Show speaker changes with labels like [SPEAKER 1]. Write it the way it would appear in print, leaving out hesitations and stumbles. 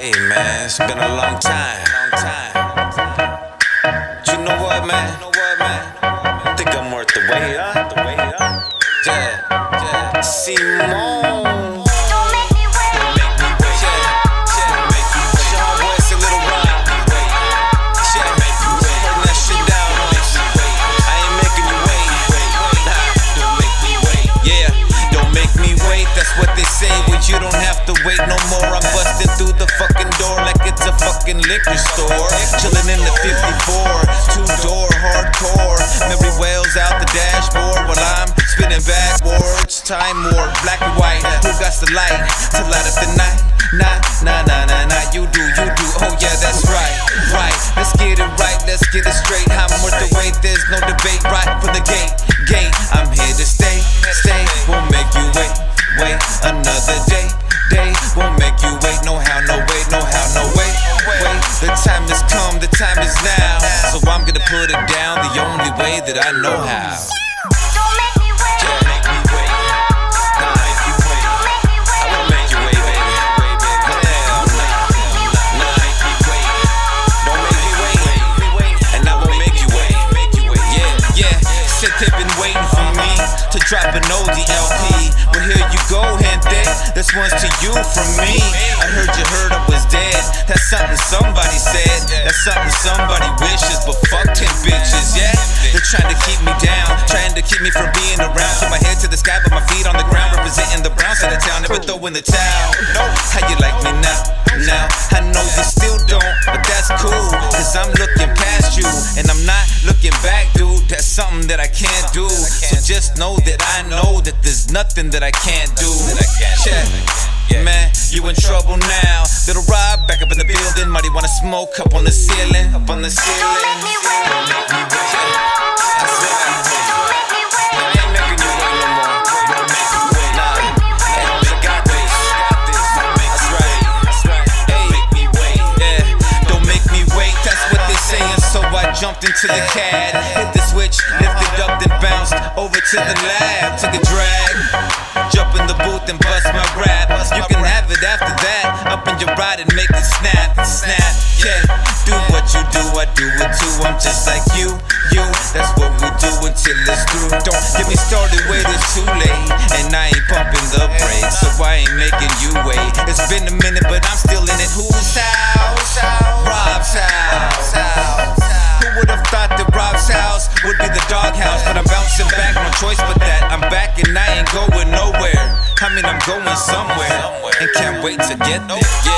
[SPEAKER 1] Hey man, it's been a long time. You know what, man? I think I'm worth the wait, huh? Yeah. Simone.
[SPEAKER 2] Don't make me wait.
[SPEAKER 1] Sean West, a little rhyme. Putting that shit down. I ain't making you wait. Don't make me wait. Yeah, don't make me wait. That's what they say. When you don't have to wait no more. I'm busting through the fucking door like it's a fucking liquor store. Chilling in the 54, two-door hardcore. Mary Wells out the dashboard while I'm spinning backwards. Time warp, black and white. Who got the light to light up the night? Nah. You do. Oh yeah, that's right. Let's get it right. Let's get it straight. I'm worth the wait. There's no debate. Right from the gate. I'm here to stay. Won't make you wait. Another day. Won't make you wait. No how, no wait. The time has come. The time is now. So I'm gonna put it down the only way that I know how.
[SPEAKER 2] Don't make me wait.
[SPEAKER 1] They've been waiting for me to drop an oldie LP. Well, here you go, gente. This one's to you from me. I heard you heard I was dead. That's something somebody said. That's something somebody wishes. But fuck 10 bitches, yeah. They're trying to keep me down, trying to keep me from being around. Keep my head to the sky, but my feet on the ground. Representing the brown side of town. Never throw in the towel. How you like me now? I know you still don't, but that's cool. Cause I'm looking past you, and I'm not looking back, dude. That's something that I can't do. So just know that I know that there's nothing that I can't do. Check. Man, you in trouble now. Little Rob back up in the building. Mighty wanna smoke up on the ceiling.
[SPEAKER 2] Don't make me wait.
[SPEAKER 1] Jumped into the cab, hit the switch, lifted up, then bounced over to the lab. Took a drag, jump in the booth and bust my rap. You can have it after that, up in your ride and make it snap. Yeah, do what you do, I do it too. I'm just like you. That's what we do until it's through. Don't get me started, wait, it's too late, and I ain't pumping the brakes, so I ain't making you wait. It's been a minute, but I'm still in it. Whose house? Rob's house. Who would've thought that Rob's house would be the doghouse? But I'm bouncing back, no choice but that. I'm back and I ain't going nowhere. I mean, I'm going somewhere and can't wait to get there.